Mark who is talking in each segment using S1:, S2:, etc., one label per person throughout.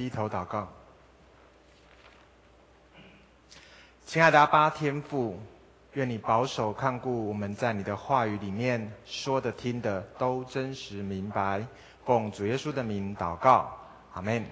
S1: 低头祷告。亲爱的阿爸天父，愿你保守看顾我们在你的话语里面说的听的都真实明白，奉主耶稣的名祷告，阿们。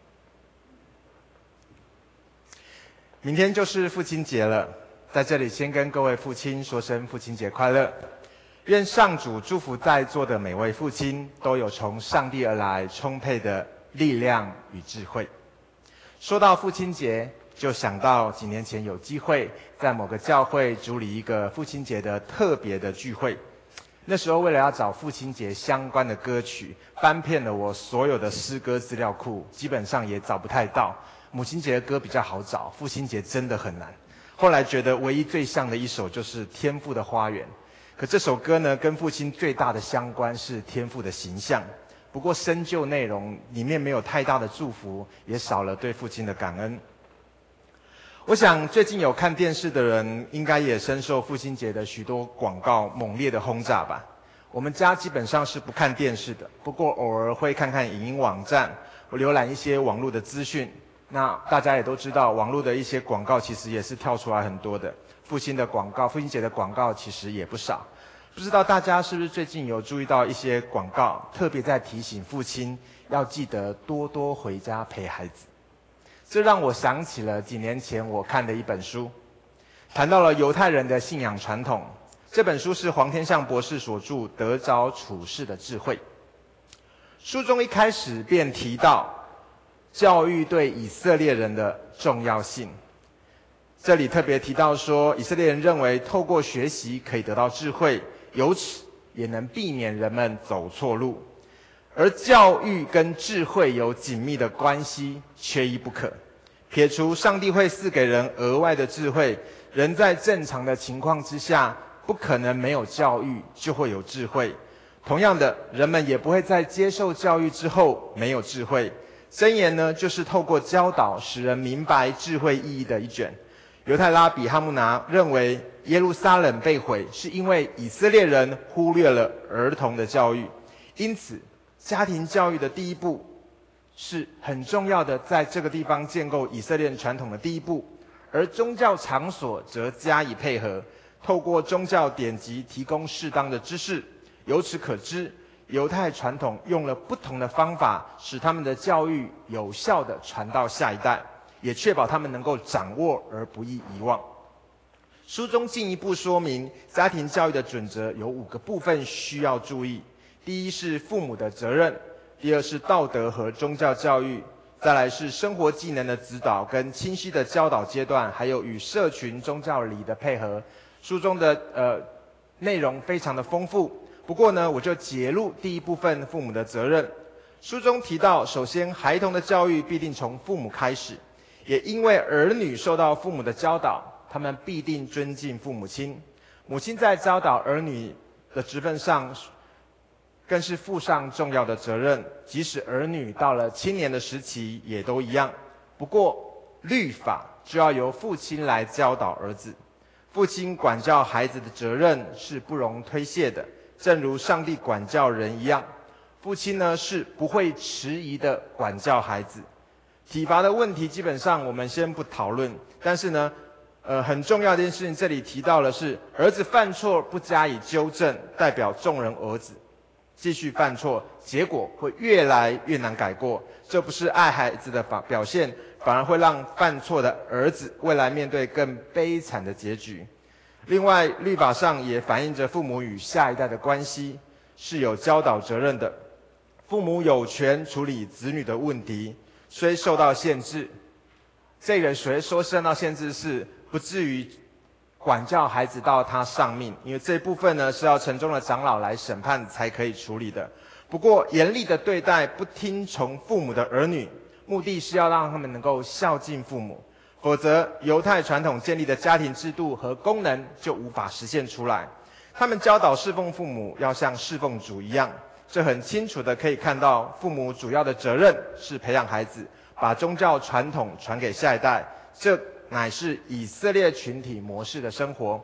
S1: 明天就是父亲节了，在这里先跟各位父亲说声父亲节快乐。愿上主祝福在座的每位父亲都有从上帝而来充沛的力量与智慧。说到父亲节，就想到几年前有机会在某个教会主理一个父亲节的特别的聚会。那时候为了要找父亲节相关的歌曲，翻遍了我所有的诗歌资料库，基本上也找不太到。母亲节的歌比较好找，父亲节真的很难。后来觉得唯一最像的一首就是《天父的花园》。可这首歌呢，跟父亲最大的相关是天父的形象。不过深究内容，里面没有太大的祝福，也少了对父亲的感恩。我想最近有看电视的人，应该也深受父亲节的许多广告猛烈的轰炸吧。我们家基本上是不看电视的，不过偶尔会看看影音网站，我浏览一些网络的资讯。那大家也都知道，网络的一些广告其实也是跳出来很多的。父亲的广告，父亲节的广告其实也不少。不知道大家是不是最近有注意到一些广告，特别在提醒父亲要记得多多回家陪孩子。这让我想起了几年前我看的一本书，谈到了犹太人的信仰传统。这本书是黄天相博士所著《得着处世的智慧》。书中一开始便提到教育对以色列人的重要性。这里特别提到说，以色列人认为透过学习可以得到智慧，由此也能避免人们走错路。而教育跟智慧有紧密的关系，缺一不可。撇除上帝会赐给人额外的智慧，人在正常的情况之下，不可能没有教育就会有智慧。同样的，人们也不会在接受教育之后没有智慧。箴言呢，就是透过教导使人明白智慧意义的一卷。犹太拉比哈木拿认为，耶路撒冷被毁是因为以色列人忽略了儿童的教育，因此家庭教育的第一步是很重要的，在这个地方建构以色列传统的第一步。而宗教场所则加以配合，透过宗教典籍提供适当的知识。由此可知，犹太传统用了不同的方法，使他们的教育有效地传到下一代，也确保他们能够掌握而不易遗忘。书中进一步说明，家庭教育的准则有5个部分需要注意。第一是父母的责任，第二是道德和宗教教育，再来是生活技能的指导跟清晰的教导阶段，还有与社群宗教礼的配合。书中的内容非常的丰富，不过呢，我就截录第一部分父母的责任。书中提到，首先孩童的教育必定从父母开始，也因为儿女受到父母的教导，他们必定尊敬父母亲。母亲在教导儿女的职分上更是负上重要的责任，即使儿女到了青年的时期也都一样。不过律法就要由父亲来教导儿子，父亲管教孩子的责任是不容推卸的，正如上帝管教人一样。父亲呢，是不会迟疑的管教孩子。体罚的问题基本上我们先不讨论，但是呢很重要的一件事情，这里提到的是儿子犯错不加以纠正，代表众人儿子继续犯错，结果会越来越难改过。这不是爱孩子的表现，反而会让犯错的儿子未来面对更悲惨的结局。另外，律法上也反映着父母与下一代的关系是有教导责任的。父母有权处理子女的问题，虽受到限制，这个谁说受到限制是不至于管教孩子到他丧命，因为这一部分呢是要城中的长老来审判才可以处理的。不过严厉的对待不听从父母的儿女，目的是要让他们能够孝敬父母，否则犹太传统建立的家庭制度和功能就无法实现出来。他们教导侍奉父母要像侍奉主一样，这很清楚的可以看到，父母主要的责任是培养孩子，把宗教传统传给下一代，这乃是以色列群体模式的生活。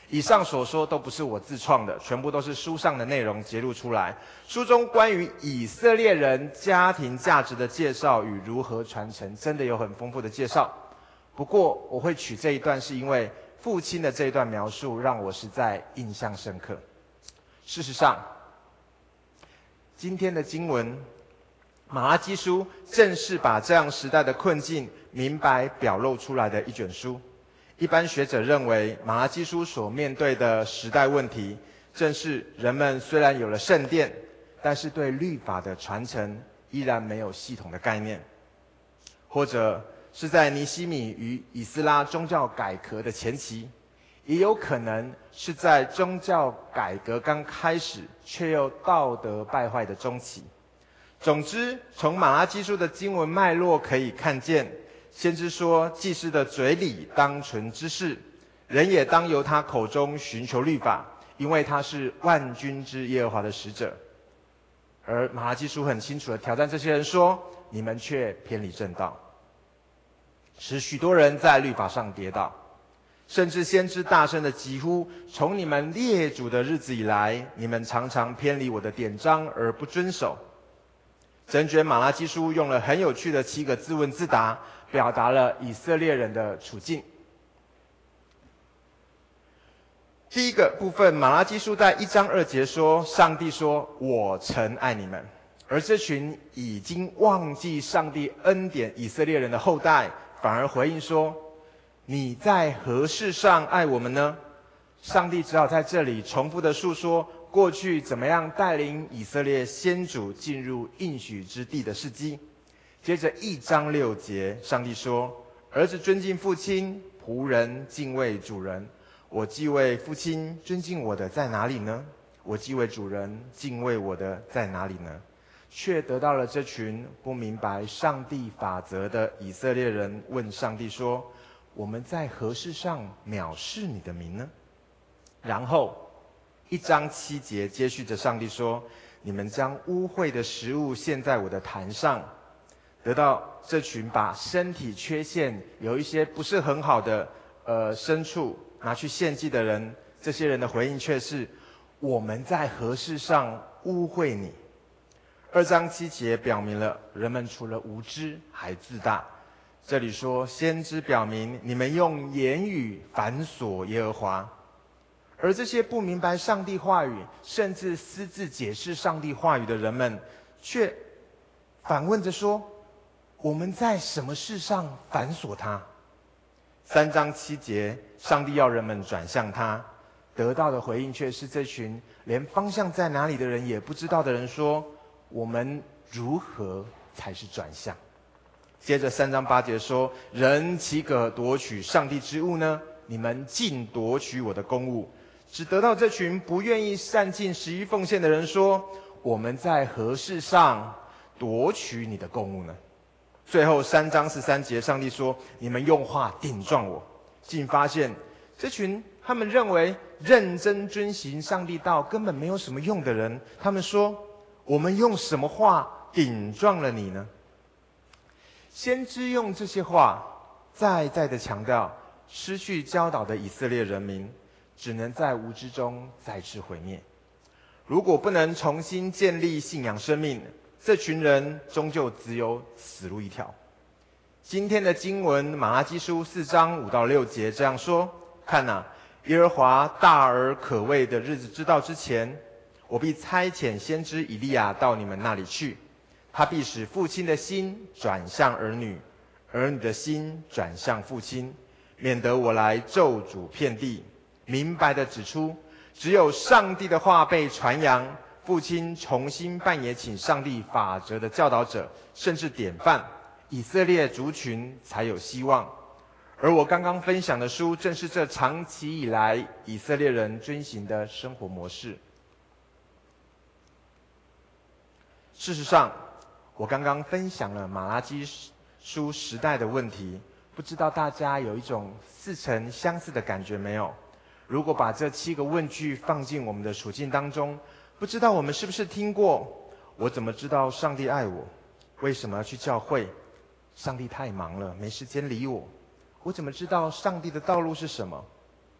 S1: 以上所说都不是我自创的，全部都是书上的内容揭露出来。书中关于以色列人家庭价值的介绍与如何传承，真的有很丰富的介绍。不过我会取这一段，是因为父亲的这一段描述让我实在印象深刻。事实上，今天的经文马拉基书正是把这样时代的困境明白表露出来的一卷书。一般学者认为，马拉基书所面对的时代问题，正是人们虽然有了圣殿，但是对律法的传承依然没有系统的概念，或者是在尼希米与以斯拉宗教改革的前期，也有可能是在宗教改革刚开始却又道德败坏的中期。总之，从马拉基书的经文脉络可以看见，先知说，祭司的嘴里当存知识，人也当由他口中寻求律法，因为他是万军之耶和华的使者。而马拉基书很清楚地挑战这些人说，你们却偏离正道，使许多人在律法上跌倒，甚至先知大声地疾呼，从你们列祖的日子以来，你们常常偏离我的典章而不遵守。整卷马拉基书用了很有趣的7个自问自答，表达了以色列人的处境。第一个部分，马拉基书在1章2节说，上帝说，我曾爱你们。而这群已经忘记上帝恩典以色列人的后代，反而回应说，你在何事上爱我们呢？上帝只好在这里重复的述说过去怎么样带领以色列先祖进入应许之地的事迹。接着1章6节，上帝说，儿子尊敬父亲，仆人敬畏主人。我既为父亲尊敬我的在哪里呢？我既为主人敬畏我的在哪里呢？却得到了这群不明白上帝法则的以色列人问上帝说，我们在何事上藐视你的名呢？然后1章7节接续着上帝说，你们将污秽的食物献在我的坛上。得到这群把身体缺陷有一些不是很好的牲畜拿去献祭的人，这些人的回应却是，我们在何事上污秽你？2章7节表明了人们除了无知还自大。这里说，先知表明你们用言语反锁耶和华。而这些不明白上帝话语，甚至私自解释上帝话语的人们，却反问着说，我们在什么事上反锁他？3章7节，上帝要人们转向他，得到的回应却是这群连方向在哪里的人也不知道的人说，我们如何才是转向？接着3章8节说，人岂可夺取上帝之物呢？你们竟夺取我的公物。只得到这群不愿意善尽11奉献的人说，我们在何事上夺取你的公物呢？最后3章13节，上帝说，你们用话顶撞我。竟发现这群他们认为认真遵行上帝道根本没有什么用的人，他们说，我们用什么话顶撞了你呢？先知用这些话再再的强调，失去教导的以色列人民只能在无知中再次毁灭。如果不能重新建立信仰生命，这群人终究只有死路一条。今天的经文马拉基书4章5到6节这样说，看哪，耶和华大而可畏的日子知道之前，我必差遣先知以利亚到你们那里去，他必使父亲的心转向儿女，儿女的心转向父亲，免得我来咒诅遍地。明白地指出，只有上帝的话被传扬，父亲重新扮演起上帝法则的教导者，甚至典范，以色列族群才有希望。而我刚刚分享的书，正是这长期以来以色列人遵行的生活模式。事实上，我刚刚分享了马拉基书时代的问题，不知道大家有一种似曾相似的感觉没有？如果把这7个问句放进我们的处境当中，不知道我们是不是听过，我怎么知道上帝爱我？为什么要去教会？上帝太忙了，没时间理我。我怎么知道上帝的道路是什么？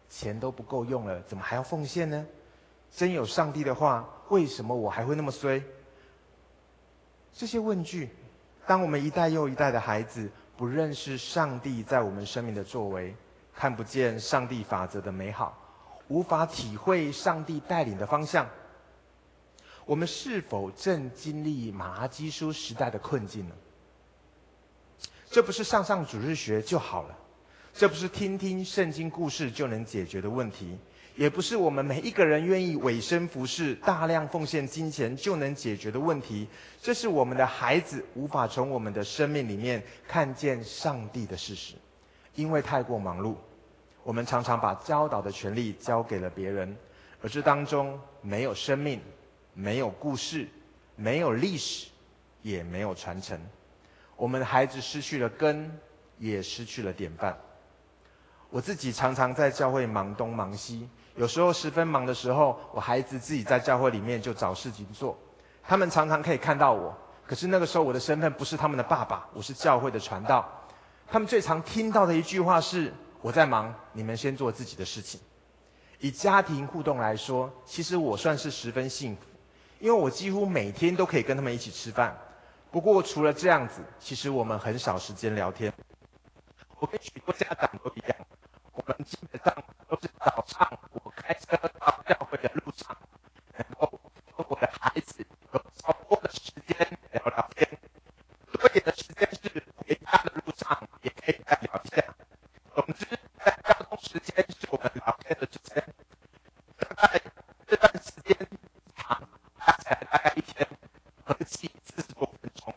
S1: 钱都不够用了，怎么还要奉献呢？真有上帝的话，为什么我还会那么衰？这些问句，当我们一代又一代的孩子不认识上帝在我们生命的作为，看不见上帝法则的美好，无法体会上帝带领的方向，我们是否正经历马拉基书时代的困境呢？这不是上上主日学就好了，这不是听听圣经故事就能解决的问题，也不是我们每一个人愿意委身服侍、大量奉献金钱就能解决的问题。这是我们的孩子无法从我们的生命里面看见上帝的事实，因为太过忙碌，我们常常把教导的权利交给了别人，而这当中没有生命，没有故事，没有历史，也没有传承。我们的孩子失去了根，也失去了典范。我自己常常在教会忙东忙西，有时候十分忙的时候，我孩子自己在教会里面就找事情做，他们常常可以看到我，可是那个时候我的身份不是他们的爸爸，我是教会的传道。他们最常听到的一句话是：我在忙，你们先做自己的事情。以家庭互动来说，其实我算是十分幸福，因为我几乎每天都可以跟他们一起吃饭。不过除了这样子，其实我们很少时间聊天。我跟许多家长都一样，我们基本上都是早上我开车到教会的路上，能够跟我的孩子有稍多的时间聊聊天，多一点的时间是回家的路上也可以再聊一下。总之，在交通时间是我们聊天的时间。大概这段时间长，加起来大概一天合计40多分钟。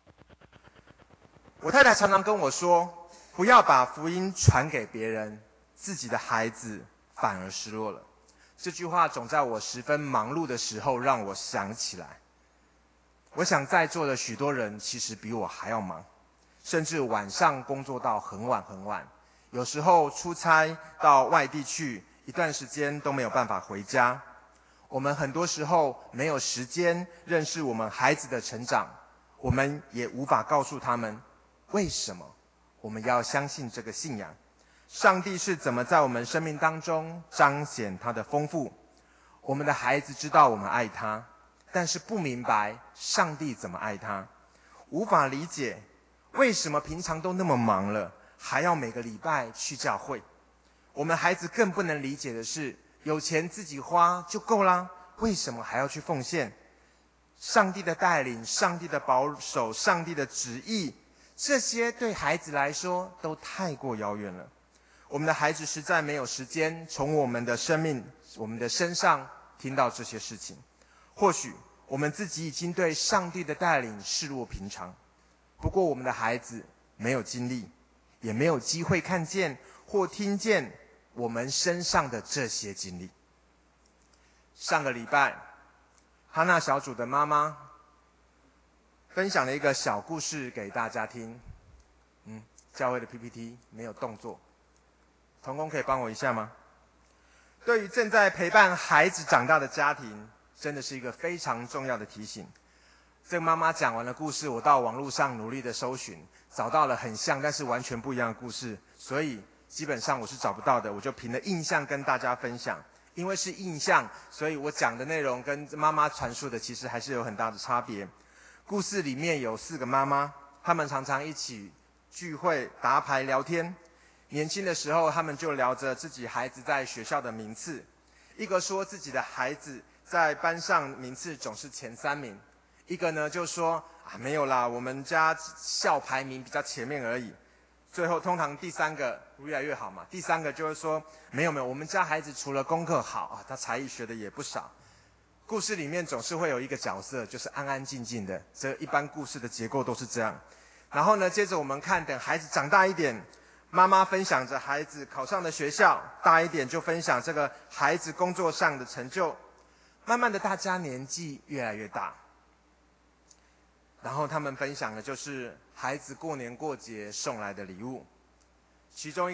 S1: 我太太常常跟我说，不要把福音传给别人，自己的孩子反而失落了。这句话总在我十分忙碌的时候让我想起来。我想在座的许多人其实比我还要忙，甚至晚上工作到很晚很晚，有时候出差到外地去，一段时间都没有办法回家。我们很多时候没有时间认识我们孩子的成长，我们也无法告诉他们为什么我们要相信这个信仰，上帝是怎么在我们生命当中彰显他的丰富。我们的孩子知道我们爱他，但是不明白上帝怎么爱他，无法理解为什么平常都那么忙了，还要每个礼拜去教会。我们孩子更不能理解的是，有钱自己花就够啦，为什么还要去奉献？上帝的带领，上帝的保守，上帝的旨意，这些对孩子来说都太过遥远了。我们的孩子实在没有时间从我们的生命、我们的身上听到这些事情。或许我们自己已经对上帝的带领视若平常，不过我们的孩子没有经历，也没有机会看见或听见我们身上的这些经历。上个礼拜，哈娜小组的妈妈分享了一个小故事给大家听。教会的 PPT 没有动作，同工可以帮我一下吗？对于正在陪伴孩子长大的家庭，真的是一个非常重要的提醒。这个妈妈讲完了故事，我到网络上努力的搜寻，找到了很像但是完全不一样的故事，所以基本上我是找不到的，我就凭了印象跟大家分享。因为是印象，所以我讲的内容跟妈妈传述的其实还是有很大的差别。故事里面有4个妈妈，她们常常一起聚会打牌聊天。年轻的时候，他们就聊着自己孩子在学校的名次。一个说自己的孩子在班上名次总是前3名，一个呢就说没有啦，我们家校排名比较前面而已。最后通常第3个越来越好嘛，第3个就会说没有，我们家孩子除了功课好他才艺学的也不少。故事里面总是会有一个角色，就是安安静静的，这一般故事的结构都是这样。然后呢，接着我们看，等孩子长大一点，妈妈分享着孩子考上的学校，大一点就分享这个孩子工作上的成就。慢慢的，大家年纪越来越大，然后他们分享的就是孩子过年过节送来的礼物。其中一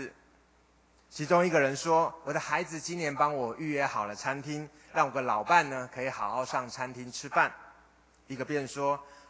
S1: 个人说，我的孩子今年帮我预约好了餐厅，让我的老伴呢可以好好上餐厅吃饭。一个便说，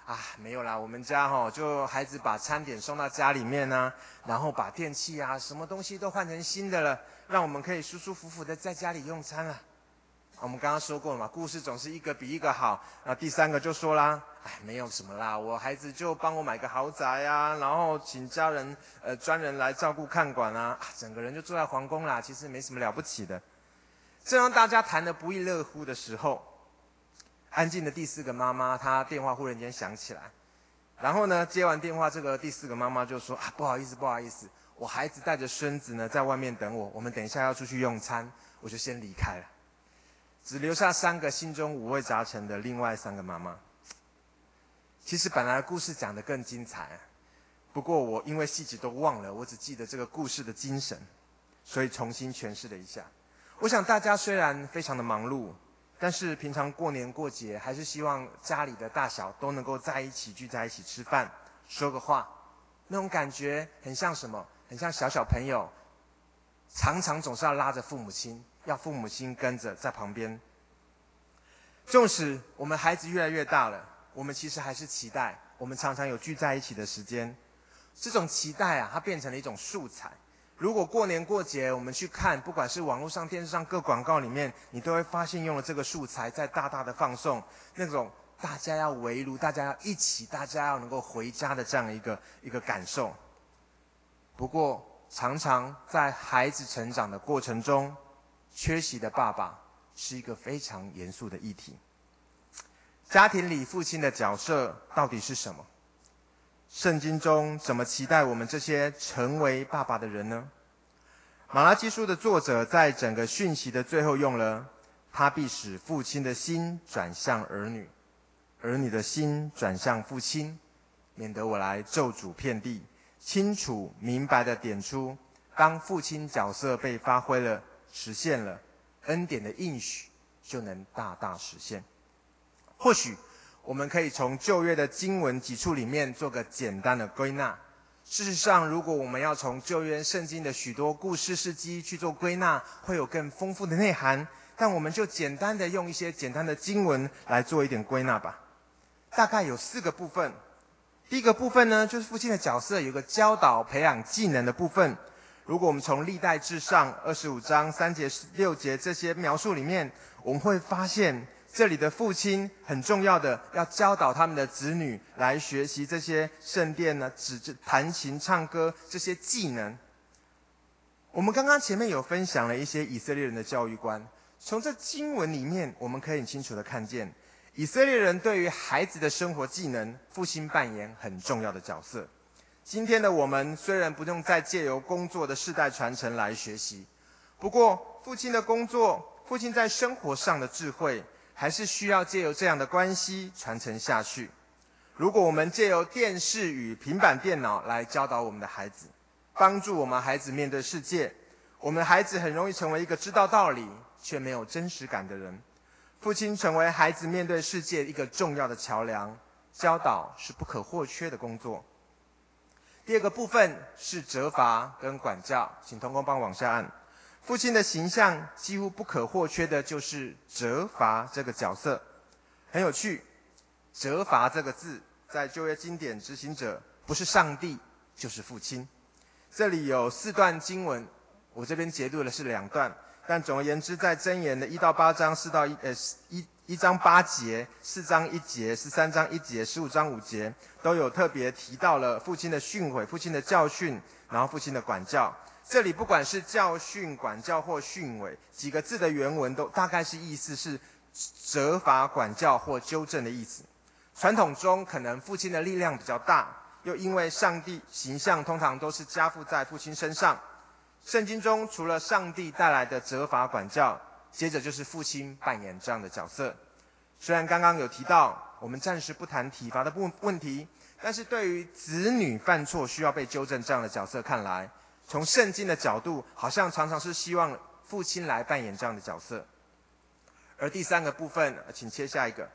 S1: 没有啦，我们家就孩子把餐点送到家里面啊，然后把电器啊什么东西都换成新的了，让我们可以舒舒服服的在家里用餐了。我们刚刚说过了嘛，故事总是一个比一个好。那第三个就说啦，没有什么啦，我孩子就帮我买个豪宅啊，然后请家人专人来照顾看管啊，整个人就住在皇宫啦，其实没什么了不起的。正当大家谈得不亦乐乎的时候，安静的第四个妈妈，她电话忽然间响起来，然后呢，接完电话，这个第四个妈妈就说不好意思，我孩子带着孙子呢在外面等我，我们等一下要出去用餐，我就先离开了，只留下3个心中五味杂陈的另外3个妈妈。其实本来故事讲得更精彩，不过我因为细节都忘了，我只记得这个故事的精神，所以重新诠释了一下。我想大家虽然非常的忙碌，但是平常过年过节还是希望家里的大小都能够在一起聚在一起吃饭，说个话，那种感觉很像什么？很像小朋友常常总是要拉着父母亲，要父母亲跟着在旁边。纵使我们孩子越来越大了，我们其实还是期待我们常常有聚在一起的时间。这种期待它变成了一种素材。如果过年过节我们去看，不管是网络上、电视上各广告里面，你都会发现用了这个素材在大大的放送那种大家要围炉、大家要一起、大家要能够回家的这样一个感受。不过常常在孩子成长的过程中，缺席的爸爸是一个非常严肃的议题。家庭里父亲的角色到底是什么？圣经中怎么期待我们这些成为爸爸的人呢？马拉基书的作者在整个讯息的最后用了他必使父亲的心转向儿女，儿女的心转向父亲，免得我来咒诅遍地，清楚明白地点出，当父亲角色被发挥了，实现了，恩典的应许就能大大实现。或许我们可以从旧约的经文几处里面做个简单的归纳。事实上，如果我们要从旧约圣经的许多故事事迹去做归纳，会有更丰富的内涵。但我们就简单的用一些简单的经文来做一点归纳吧。大概有4个部分。第一个部分呢，就是父亲的角色有个教导、培养技能的部分。如果我们从历代志上25章3节、6节这些描述里面，我们会发现这里的父亲很重要的要教导他们的子女来学习这些圣殿呢、弹琴、唱歌这些技能。我们刚刚前面有分享了一些以色列人的教育观，从这经文里面我们可以很清楚的看见，以色列人对于孩子的生活技能，父亲扮演很重要的角色。今天的我们虽然不用再借由工作的世代传承来学习，不过父亲的工作，父亲在生活上的智慧，还是需要借由这样的关系传承下去。如果我们借由电视与平板电脑来教导我们的孩子，帮助我们孩子面对世界，我们的孩子很容易成为一个知道道理却没有真实感的人。父亲成为孩子面对世界一个重要的桥梁，教导是不可或缺的工作。第二个部分是责罚跟管教，请同工帮我往下按。父亲的形象几乎不可或缺的就是责罚这个角色。很有趣，责罚这个字在旧约经典执行者不是上帝就是父亲。这里有4段经文，我这边截录的是2段，但总而言之，在箴言的1到8章1章8节、4章1节、13章1节、15章5节，都有特别提到了父亲的训诲、父亲的教训，然后父亲的管教。这里不管是教训、管教或训诲，几个字的原文都大概是意思是责罚、管教或纠正的意思。传统中可能父亲的力量比较大，又因为上帝形象通常都是加附在父亲身上。圣经中除了上帝带来的责罚管教，接着就是父亲扮演这样的角色。虽然刚刚有提到我们暂时不谈体罚的问题，但是对于子女犯错需要被纠正这样的角色看来，从圣经的角度好像常常是希望父亲来扮演这样的角色。而第3个部分，请切下一个，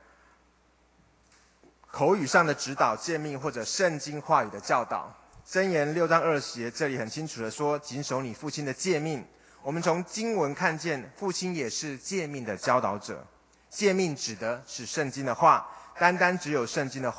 S1: 口语上的指导、诫命或者圣经话语的教导。箴言6章20节这里很清楚的说，谨守你父亲的诫命。我们从经文看见，父亲也是诫命的教导者。诫命指的是圣经的话，单单只有圣经的话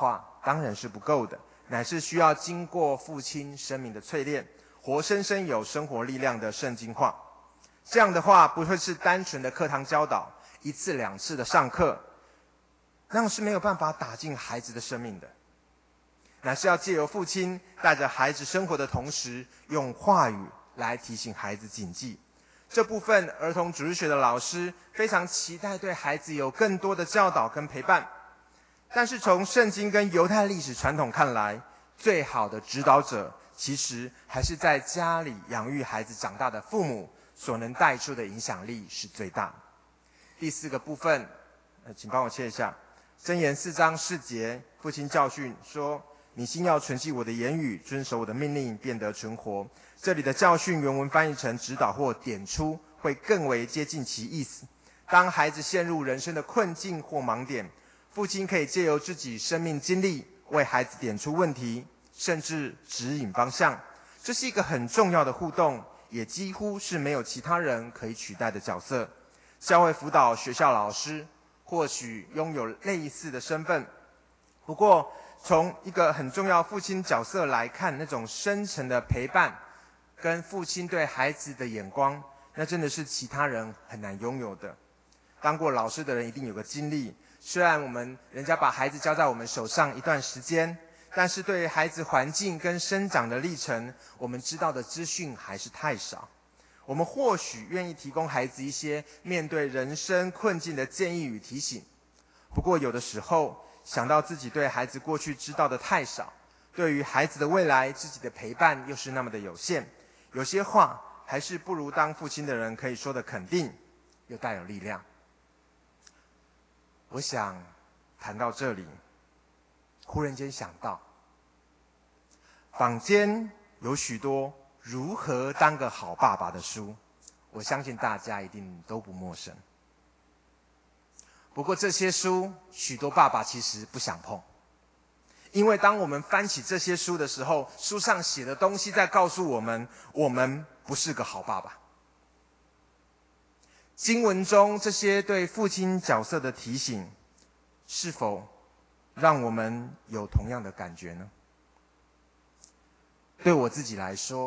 S1: 当然是不够的，乃是需要经过父亲生命的淬炼，活生生有生活力量的圣经话。这样的话不会是单纯的课堂教导，一次两次的上课，那样是没有办法打进孩子的生命的，乃是要借由父亲带着孩子生活的同时，用话语来提醒孩子谨记。这部分儿童主日学的老师非常期待对孩子有更多的教导跟陪伴，但是从圣经跟犹太历史传统看来，最好的指导者其实还是在家里养育孩子长大的父母所能带出的影响力是最大的。第4个部分，请帮我切一下。箴言4章4节，父亲教训说：你心要存记我的言语，遵守我的命令，便得存活。这里的教训原文翻译成指导或点出，会更为接近其意思。当孩子陷入人生的困境或盲点，父亲可以借由自己生命经历为孩子点出问题，甚至指引方向。这是一个很重要的互动，也几乎是没有其他人可以取代的角色。教会辅导学校老师或许拥有类似的身份，不过从一个很重要父亲角色来看，那种深层的陪伴跟父亲对孩子的眼光，那真的是其他人很难拥有的。当过老师的人一定有个经历，虽然人家把孩子交在我们手上一段时间，但是对孩子环境跟生长的历程，我们知道的资讯还是太少。我们或许愿意提供孩子一些面对人生困境的建议与提醒，不过有的时候想到自己对孩子过去知道的太少，对于孩子的未来自己的陪伴又是那么的有限，有些话还是不如当父亲的人可以说的肯定又带有力量。我想谈到这里，忽然间想到坊间有许多如何当个好爸爸的书，我相信大家一定都不陌生。不过这些书许多爸爸其实不想碰，因为当我们翻起这些书的时候，书上写的东西在告诉我们，我们不是个好爸爸。经文中这些对父亲角色的提醒，是否让我们有同样的感觉呢？对我自己来说，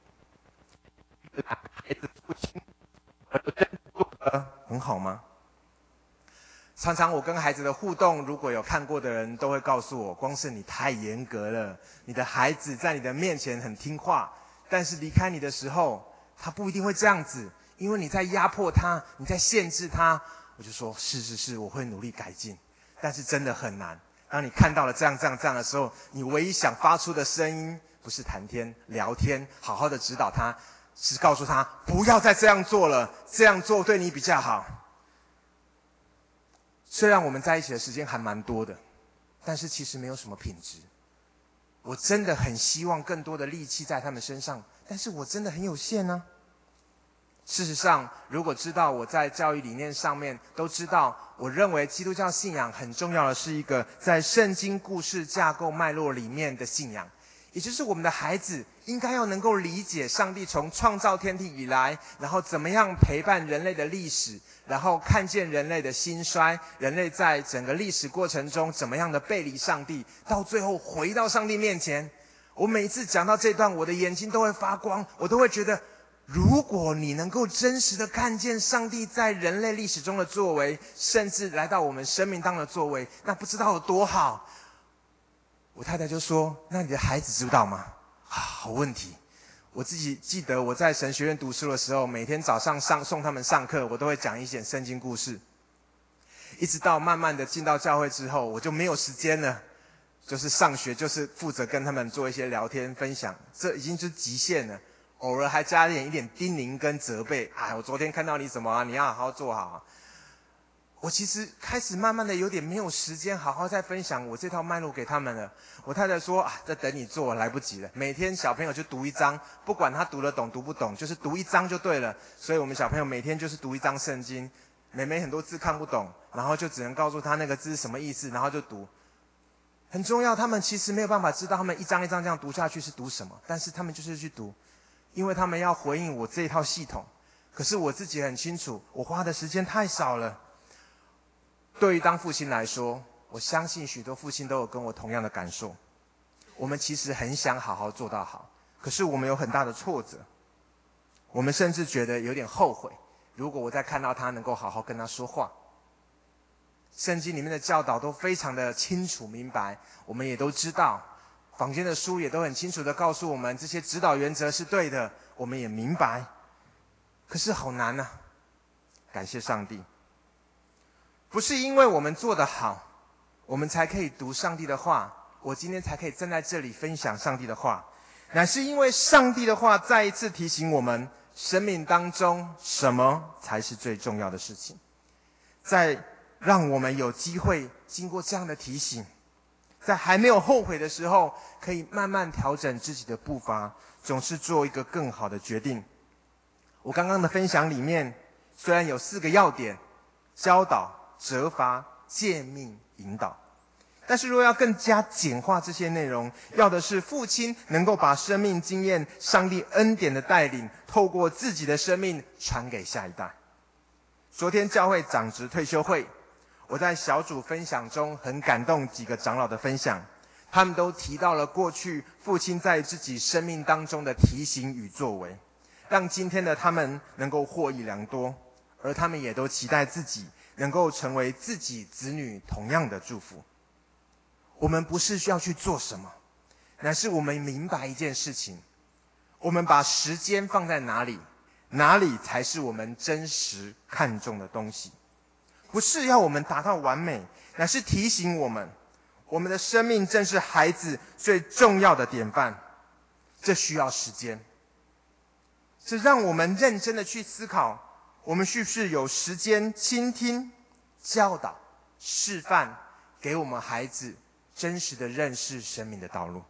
S1: 孩子父亲做得很好吗？常常我跟孩子的互动，如果有看过的人都会告诉我，光是你太严格了，你的孩子在你的面前很听话，但是离开你的时候，他不一定会这样子，因为你在压迫他，你在限制他。我就说是，我会努力改进，但是真的很难。当你看到了这样的时候，你唯一想发出的声音不是谈天聊天，好好的指导他，是告诉他不要再这样做了，这样做对你比较好。虽然我们在一起的时间还蛮多的，但是其实没有什么品质。我真的很希望更多的力气在他们身上，但是我真的很有限呢。事实上，如果知道我在教育理念上面都知道，我认为基督教信仰很重要的是一个在圣经故事架构脉络里面的信仰，也就是我们的孩子应该要能够理解上帝从创造天地以来，然后怎么样陪伴人类的历史，然后看见人类的兴衰，人类在整个历史过程中怎么样的背离上帝，到最后回到上帝面前。我每一次讲到这段，我的眼睛都会发光，我都会觉得，如果你能够真实的看见上帝在人类历史中的作为，甚至来到我们生命当中的作为，那不知道有多好。我太太就说，那你的孩子知道吗？好问题。我自己记得我在神学院读书的时候，每天早上送他们上课，我都会讲一些圣经故事。一直到慢慢的进到教会之后，我就没有时间了，就是上学就是负责跟他们做一些聊天分享，这已经是极限了。偶尔还加一点叮咛跟责备，我昨天看到你什么你要好好做好。我其实开始慢慢的有点没有时间好好再分享我这套脉络给他们了。我太太说在等你做，来不及了。每天小朋友就读一章，不管他读得懂读不懂，就是读一章就对了。所以我们小朋友每天就是读一章圣经，妹妹很多字看不懂，然后就只能告诉他那个字是什么意思，然后就读。很重要，他们其实没有办法知道他们一章一章这样读下去是读什么，但是他们就是去读，因为他们要回应我这一套系统。可是我自己很清楚，我花的时间太少了。对于当父亲来说， 我相信许多父亲都有跟我同样的感受。我们其实很想好好做到好，可是我们有很大的挫折，我们甚至觉得有点后悔，如果我再看到他能够好好跟他说话。圣经里面的教导都非常的清楚明白，我们也都知道，坊间的书也都很清楚的告诉我们这些指导原则是对的，我们也明白，可是好难啊。感谢上帝，不是因为我们做得好，我们才可以读上帝的话，我今天才可以站在这里分享上帝的话，乃是因为上帝的话再一次提醒我们，生命当中什么才是最重要的事情。在让我们有机会经过这样的提醒，在还没有后悔的时候，可以慢慢调整自己的步伐，总是做一个更好的决定。我刚刚的分享里面虽然有4个要点：教导、责罚、诫命、引导，但是若要更加简化这些内容，要的是父亲能够把生命经验、上帝恩典的带领，透过自己的生命传给下一代。昨天教会长职退休会，我在小组分享中很感动几个长老的分享，他们都提到了过去父亲在自己生命当中的提醒与作为，让今天的他们能够获益良多，而他们也都期待自己能够成为自己子女同样的祝福。我们不是需要去做什么，乃是我们明白一件事情，我们把时间放在哪里，哪里才是我们真实看重的东西。不是要我们达到完美，乃是提醒我们，我们的生命正是孩子最重要的典范，这需要时间。这让我们认真的去思考，我们是不是有时间倾听、教导、示范，给我们孩子真实的认识生命的道路。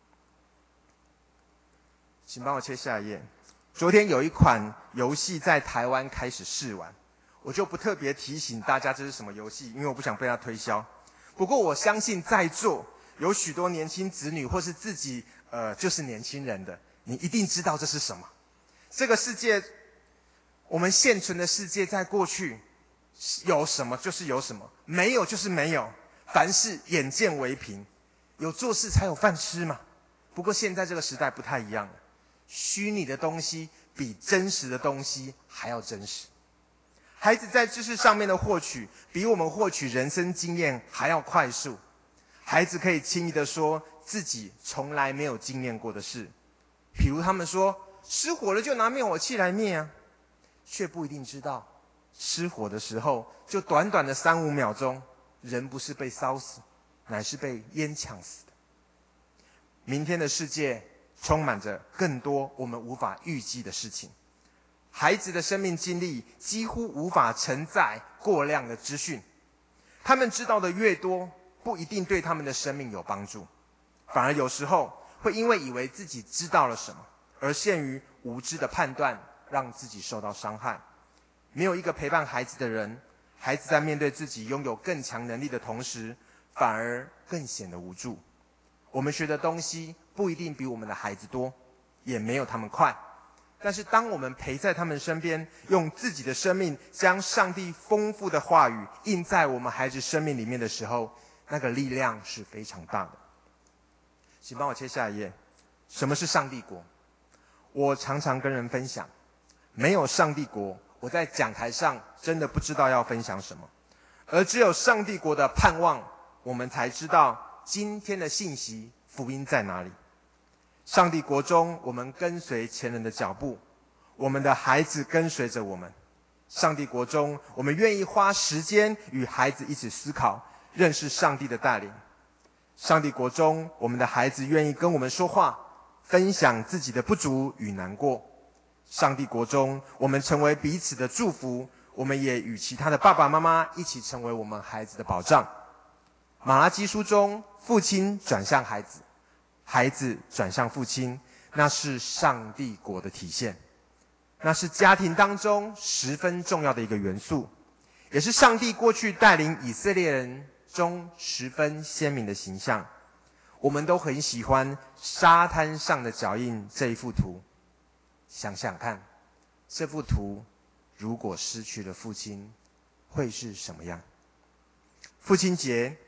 S1: 请帮我切下一页。昨天有一款游戏在台湾开始试玩，我就不特别提醒大家这是什么游戏，因为我不想被它推销。不过我相信在座有许多年轻子女或是自己就是年轻人的，你一定知道这是什么。这个世界，我们现存的世界，在过去有什么就是有什么，没有就是没有，凡事眼见为凭，有做事才有饭吃嘛。不过现在这个时代不太一样了，虚拟的东西比真实的东西还要真实。孩子在知识上面的获取，比我们获取人生经验还要快速。孩子可以轻易的说自己从来没有经验过的事，比如他们说失火了就拿灭火器来灭啊，却不一定知道失火的时候就短短的3-5秒钟，人不是被烧死，乃是被烟呛死的。明天的世界充满着更多我们无法预计的事情，孩子的生命经历几乎无法承载过量的资讯，他们知道的越多，不一定对他们的生命有帮助，反而有时候会因为以为自己知道了什么，而陷于无知的判断，让自己受到伤害。没有一个陪伴孩子的人，孩子在面对自己拥有更强能力的同时，反而更显得无助。我们学的东西不一定比我们的孩子多，也没有他们快，但是当我们陪在他们身边，用自己的生命将上帝丰富的话语印在我们孩子生命里面的时候，那个力量是非常大的。请帮我切下一页。什么是上帝国？我常常跟人分享，没有上帝国，我在讲台上真的不知道要分享什么，而只有上帝国的盼望，我们才知道今天的信息福音在哪里。上帝国中，我们跟随前人的脚步，我们的孩子跟随着我们。上帝国中，我们愿意花时间与孩子一起思考，认识上帝的带领。上帝国中，我们的孩子愿意跟我们说话，分享自己的不足与难过。上帝国中，我们成为彼此的祝福，我们也与其他的爸爸妈妈一起成为我们孩子的保障。马拉基书中，父亲转向孩子，孩子转向父亲，那是上帝国的体现，那是家庭当中十分重要的一个元素，也是上帝过去带领以色列人中十分鲜明的形象。我们都很喜欢沙滩上的脚印这一幅图，想想看，这幅图如果失去了父亲，会是什么样？父亲节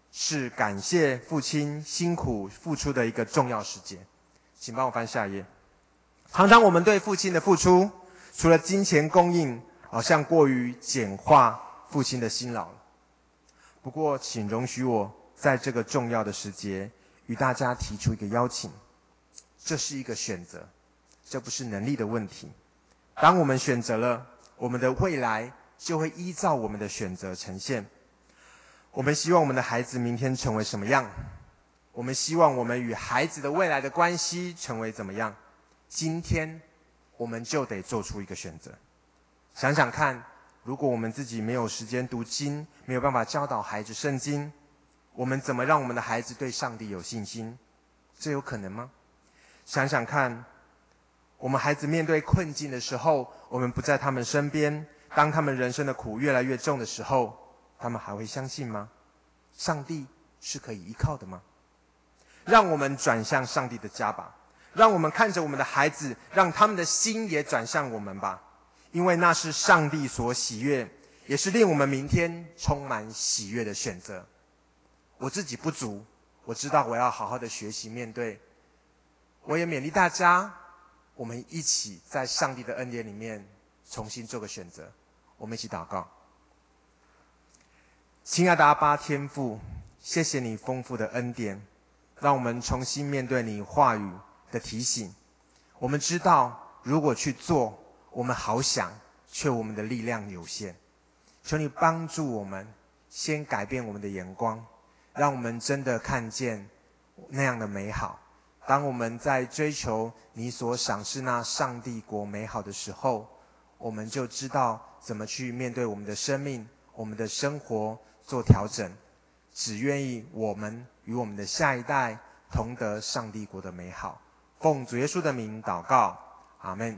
S1: 是感谢父亲辛苦付出的一个重要时节。请帮我翻下一页。常常我们对父亲的付出，除了金钱供应，好像过于简化父亲的辛劳。不过，请容许我在这个重要的时节，与大家提出一个邀请。这是一个选择，这不是能力的问题。当我们选择了，我们的未来就会依照我们的选择呈现。我们希望我们的孩子明天成为什么样？我们希望我们与孩子的未来的关系成为怎么样？今天我们就得做出一个选择。想想看，如果我们自己没有时间读经，没有办法教导孩子圣经，我们怎么让我们的孩子对上帝有信心？这有可能吗？想想看，我们孩子面对困境的时候，我们不在他们身边，当他们人生的苦越来越重的时候，他们还会相信吗？上帝是可以依靠的吗？让我们转向上帝的家吧，让我们看着我们的孩子，让他们的心也转向我们吧，因为那是上帝所喜悦，也是令我们明天充满喜悦的选择。我自己不足，我知道我要好好的学习面对。我也勉励大家，我们一起在上帝的恩典里面重新做个选择。我们一起祷告。亲爱的阿爸天父，谢谢你丰富的恩典，让我们重新面对你话语的提醒。我们知道，如果去做，我们好想，却我们的力量有限。求你帮助我们，先改变我们的眼光，让我们真的看见那样的美好。当我们在追求你所赏识那上帝国美好的时候，我们就知道怎么去面对我们的生命，我们的生活做调整。只愿意我们与我们的下一代同得上帝国的美好。奉主耶稣的名祷告，阿们。